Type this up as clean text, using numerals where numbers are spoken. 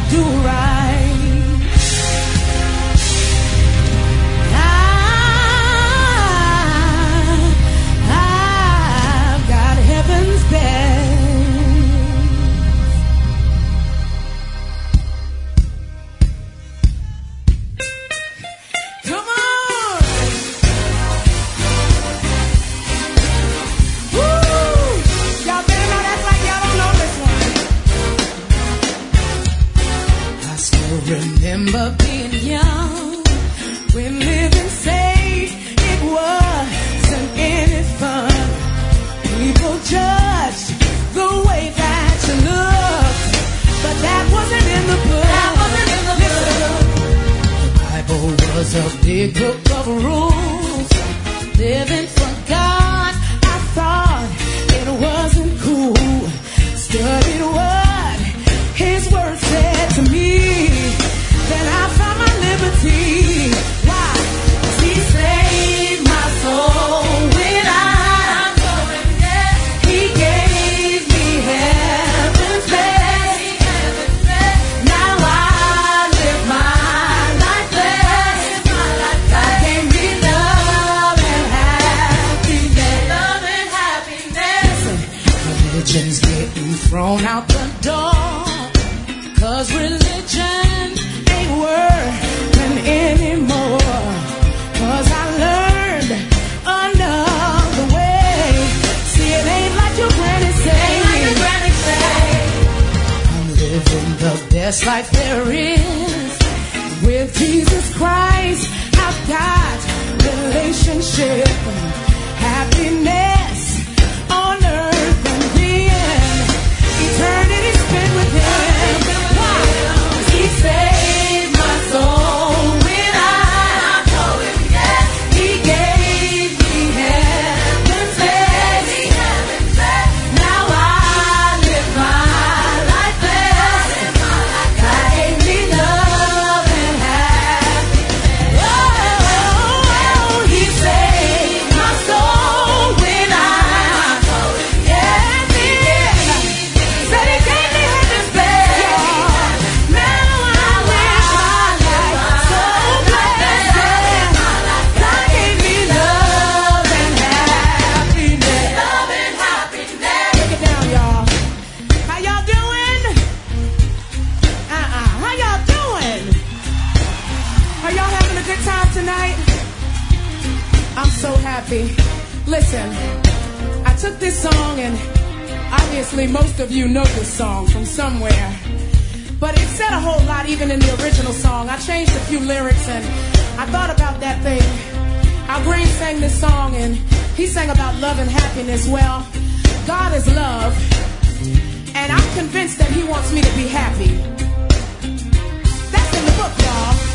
do right. I've got heaven's best. Come on! Woo! Y'all better not act like y'all don't know this one. I still remember being young, when living safe, it wasn't any fun. People judged the way that you looked, but that wasn't in the book. That wasn't in the book. The Bible was a big book of rules. Living for God, I thought it wasn't cool. Studied what His word said to me, then I found my liberty. Why? 'Cause He saved my soul when I'm going dead. He gave me heaven's best. Now I live my life blessed. God gave me love and happiness. Love and happiness. Religion's getting thrown out the door, 'cause religion ain't working anymore. 'Cause I learned another way. See, it ain't like your granny say. I'm living the best life there is. With Jesus Christ, I've got relationship, happiness on earth, and then eternity spent with Him. Why? 'Cause He saved my soul when I'm going dead. He gave me heaven's best. Now I live my life blessed. God gave me love and happiness. Oh, He saved my soul when I'm going dead. Said He gave me heaven's best. Now I live my life so blessed. God gave me love and happiness. Love and happiness. Break it down, y'all. How y'all doing? How y'all doing? Are y'all having a good time tonight? I'm so happy. Listen, I took this song, and obviously most of you know this song from somewhere, but it said a whole lot even in the original song. I changed a few lyrics, and I thought about that thing. Al Green sang this song, and he sang about love and happiness. Well, God is love, and I'm convinced that He wants me to be happy. That's in the book, y'all.